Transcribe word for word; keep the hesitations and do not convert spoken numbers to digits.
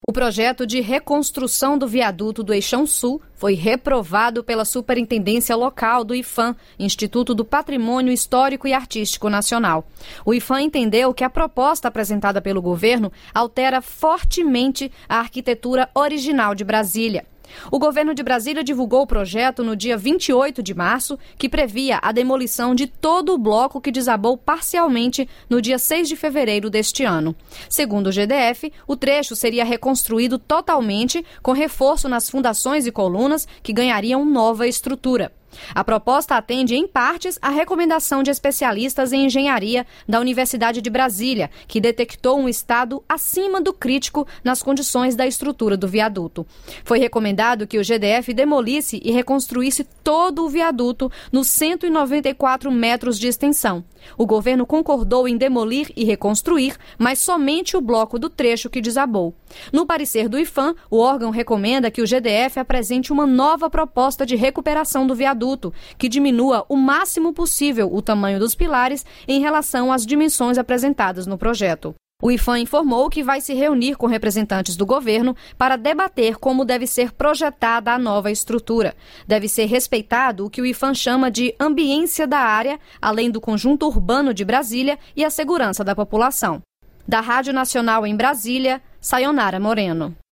O projeto de reconstrução do viaduto do Eixão Sul foi reprovado pela Superintendência Local do IPHAN, Instituto do Patrimônio Histórico e Artístico Nacional. O IPHAN entendeu que a proposta apresentada pelo governo altera fortemente a arquitetura original de Brasília. O governo de Brasília divulgou o projeto no dia vinte e oito de março, que previa a demolição de todo o bloco que desabou parcialmente no dia seis de fevereiro deste ano. Segundo o G D F, o trecho seria reconstruído totalmente, com reforço nas fundações e colunas, que ganhariam nova estrutura. A proposta atende, em partes, à recomendação de especialistas em engenharia da Universidade de Brasília, que detectou um estado acima do crítico nas condições da estrutura do viaduto. Foi recomendado que o G D F demolisse e reconstruísse todo o viaduto nos cento e noventa e quatro metros de extensão. O governo concordou em demolir e reconstruir, mas somente o bloco do trecho que desabou. No parecer do IPHAN, o órgão recomenda que o G D F apresente uma nova proposta de recuperação do viaduto, que diminua o máximo possível o tamanho dos pilares em relação às dimensões apresentadas no projeto. O IPHAN informou que vai se reunir com representantes do governo para debater como deve ser projetada a nova estrutura. Deve ser respeitado o que o IPHAN chama de ambiência da área, além do conjunto urbano de Brasília e a segurança da população. Da Rádio Nacional em Brasília, Sayonara Moreno.